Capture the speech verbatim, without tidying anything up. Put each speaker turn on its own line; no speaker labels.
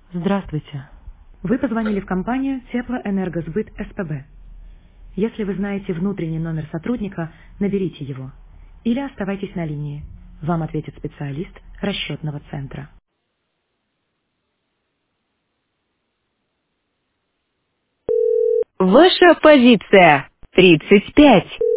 Здравствуйте. Вы позвонили в компанию Теплоэнергосбыт СПБ. Если вы знаете внутренний номер сотрудника, наберите его. Или оставайтесь на линии. Вам ответит специалист расчетного центра.
Ваша позиция тридцать пять.